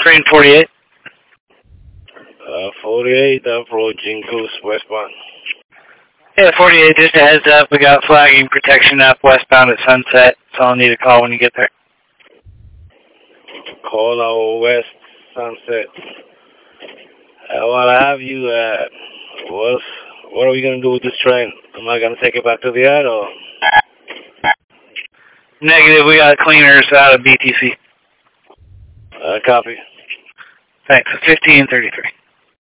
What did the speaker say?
train 48. 48, approaching Goose westbound. Yeah, 48, just a heads up. We got flagging protection up westbound at Sunset, so I'll need a call when you get there. Call our west Sunset. Well, I have you, what are we going to do with this train? Am I going to take it back to the yard or? Negative, we got cleaners out of BTC. Copy. Thanks, 1533.